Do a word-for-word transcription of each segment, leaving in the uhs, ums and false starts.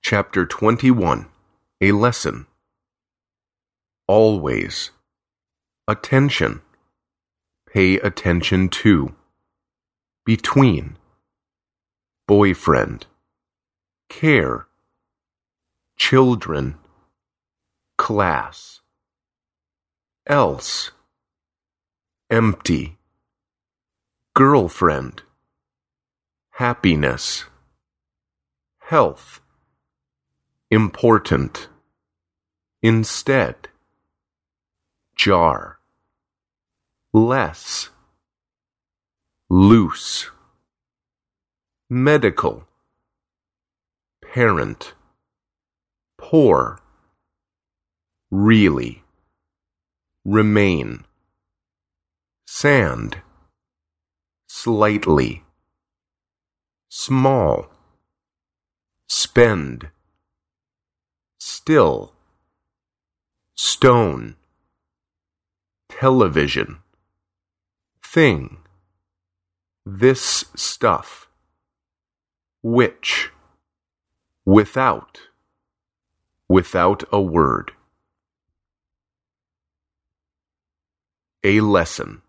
Chapter twenty-one. A Lesson. Always. Attention. Pay attention to. Between. Boyfriend. Care. Children. Class. Else. Empty. Girlfriend. Happiness. Health. Important. Instead. Jar. Less. Loose. Medical. Parent. Poor. Really. Remain. Sand. Slightly. Small. Spend. Still. Stone. Television. Thing. This stuff. Which. Without. Without a word. A lesson.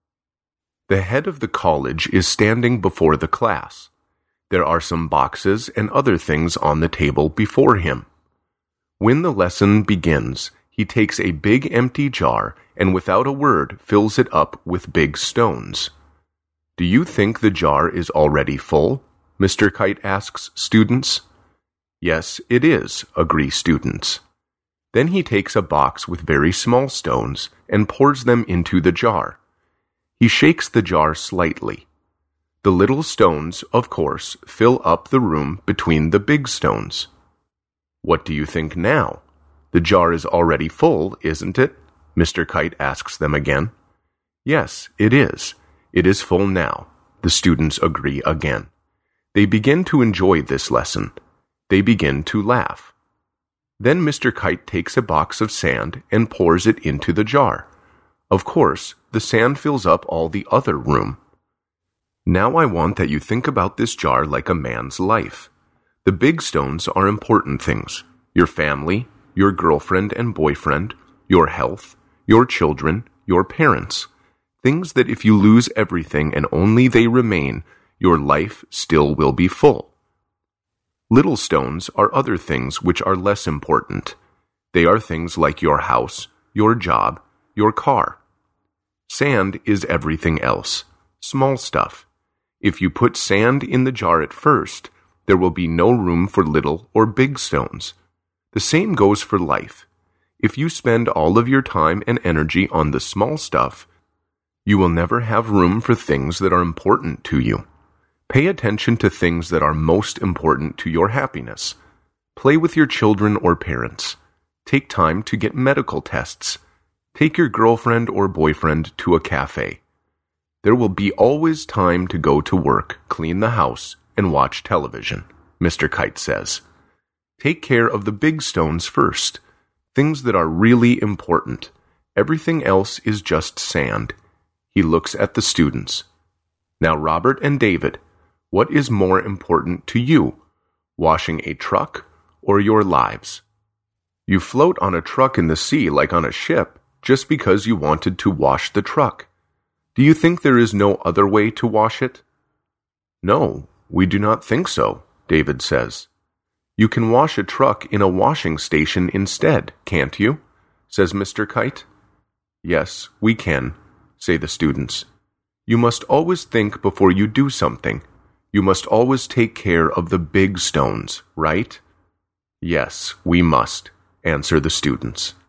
The head of the college is standing before the class. There are some boxes and other things on the table before him. When the lesson begins, he takes a big empty jar and without a word fills it up with big stones. Do you think the jar is already full? Mister Kite asks students. Yes, it is, agree students. Then he takes a box with very small stones and pours them into the jar. He shakes the jar slightly. The little stones, of course, fill up the room between the big stones. What do you think now? The jar is already full, isn't it? Mister Kite asks them again. Yes, it is. It is full now, the students agree again. They begin to enjoy this lesson. They begin to laugh. Then Mister Kite takes a box of sand and pours it into the jar. Of course, the sand fills up all the other room. Now I want that you think about this jar like a man's life. The big stones are important things. Your family, your girlfriend and boyfriend, your health, your children, your parents. Things that if you lose everything and only they remain, your life still will be full. Little stones are other things which are less important. They are things like your house, your job, your car. Sand is everything else, small stuff. If you put sand in the jar at first, there will be no room for little or big stones. The same goes for life. If you spend all of your time and energy on the small stuff, you will never have room for things that are important to you. Pay attention to things that are most important to your happiness. Play with your children or parents. Take time to get medical tests. Take your girlfriend or boyfriend to a cafe. There will be always time to go to work, clean the house, and watch television, Mister Kite says. Take care of the big stones first, things that are really important. Everything else is just sand. He looks at the students. Now, Robert and David, what is more important to you, washing a truck or your lives? You float on a truck in the sea like on a ship just because you wanted to wash the truck. Do you think there is no other way to wash it? No, we do not think so, David says. You can wash a truck in a washing station instead, can't you? Says Mister Kite. Yes, we can, say the students. You must always think before you do something. You must always take care of the big stones, right? Yes, we must, answer the students.